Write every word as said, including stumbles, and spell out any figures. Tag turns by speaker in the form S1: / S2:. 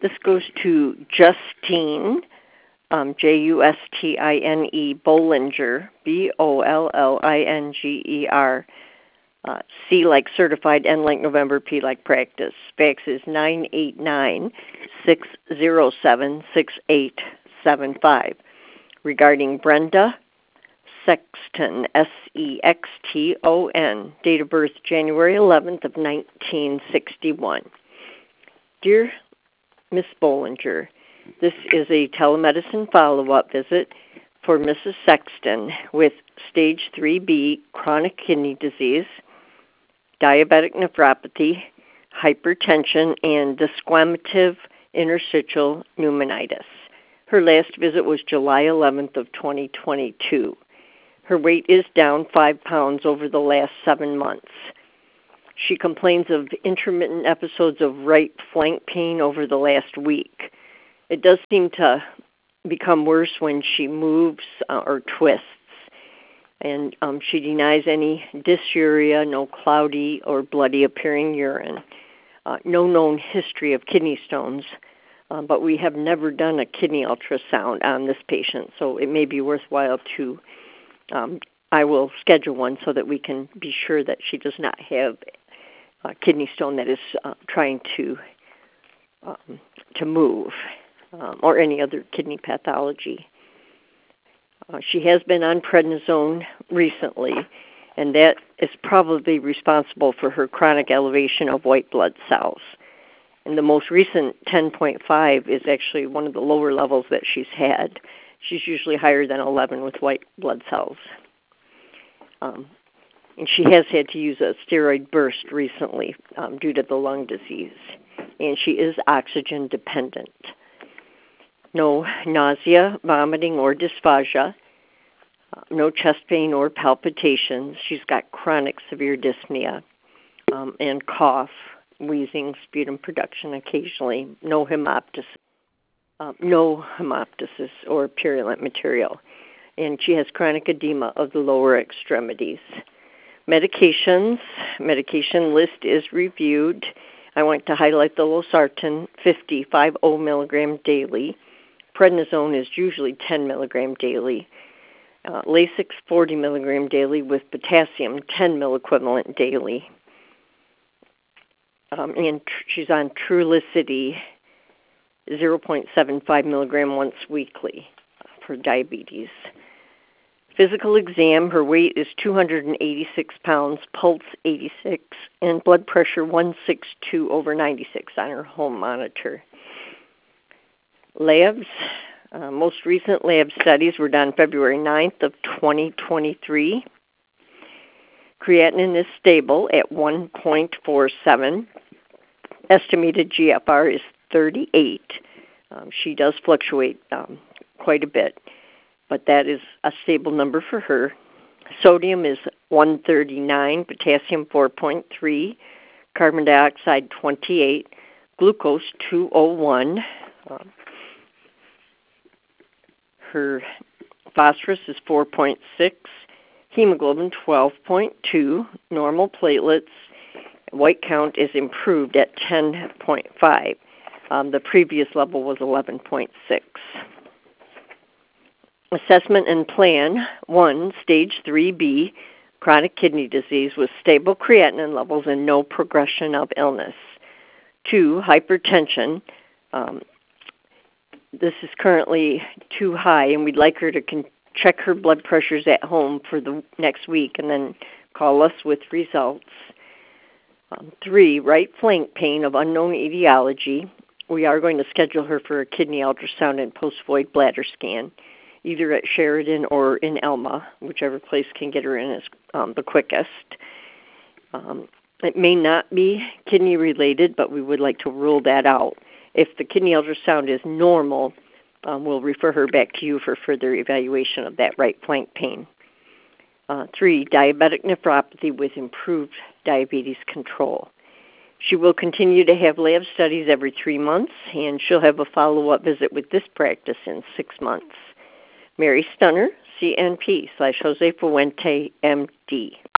S1: This goes to Justine, um, J U S T I N E, Bollinger, B O L L I N G E R, uh, C like certified, N like November, P like practice. Fax is nine eight nine, six zero seven, six eight seven five. Regarding Brenda Sexton, S E X T O N, date of birth January eleventh of nineteen sixty-one. Dear Miss Bollinger, this is a telemedicine follow-up visit for Missus Sexton with stage three B chronic kidney disease, diabetic nephropathy, hypertension, and desquamative interstitial pneumonitis. Her last visit was July eleventh of twenty twenty-two. Her weight is down five pounds over the last seven months. She complains of intermittent episodes of right flank pain over the last week. It does seem to become worse when she moves uh, or twists. And um, she denies any dysuria, no cloudy or bloody appearing urine, uh, no known history of kidney stones. Uh, but we have never done a kidney ultrasound on this patient, so it may be worthwhile to, um, I will schedule one so that we can be sure that she does not have a kidney stone that is uh, trying to um, to move, um, or any other kidney pathology. Uh, she has been on prednisone recently, and that is probably responsible for her chronic elevation of white blood cells. And the most recent ten point five is actually one of the lower levels that she's had. She's usually higher than eleven with white blood cells. Um, and she has had to use a steroid burst recently um, due to the lung disease. And she is oxygen dependent. No nausea, vomiting, or dysphagia. Uh, no chest pain or palpitations. She's got chronic severe dyspnea um, and cough, wheezing, sputum production occasionally. No hemoptysis, uh, no hemoptysis or purulent material. And she has chronic edema of the lower extremities. Medications, medication list is reviewed. I want to highlight the losartan fifty, fifty milligram daily. Prednisone is usually ten milligram daily. Uh, Lasix forty milligram daily with potassium ten milliequivalent daily. Um, and tr- she's on Trulicity zero point seven five milligram once weekly for diabetes. Physical exam, her weight is two hundred eighty-six pounds, pulse eighty-six, and blood pressure one sixty-two over ninety-six on her home monitor. Labs, uh, most recent lab studies were done February ninth of twenty twenty-three. Creatinine is stable at one point four seven. Estimated G F R is thirty-eight. Um, she does fluctuate um, quite a bit, but that is a stable number for her. Sodium is one thirty-nine, potassium four point three, carbon dioxide twenty-eight, glucose two oh one. Um, her phosphorus is four point six, hemoglobin twelve point two, normal platelets. White count is improved at ten point five. Um, the previous level was eleven point six. Assessment and plan. One, stage three B, chronic kidney disease with stable creatinine levels and no progression of illness. Two, hypertension. Um, this is currently too high, and we'd like her to con- check her blood pressures at home for the next week and then call us with results. Um, three, right flank pain of unknown etiology. We are going to schedule her for a kidney ultrasound and post-void bladder scan, either at Sheridan or in Elma, whichever place can get her in as um, the quickest. Um, it may not be kidney-related, but we would like to rule that out. If the kidney ultrasound is normal, um, we'll refer her back to you for further evaluation of that right flank pain. Uh, three, diabetic nephropathy with improved diabetes control. She will continue to have lab studies every three months, and she'll have a follow-up visit with this practice in six months. Mary Stunner, C N P slash Jose Fuente, M D.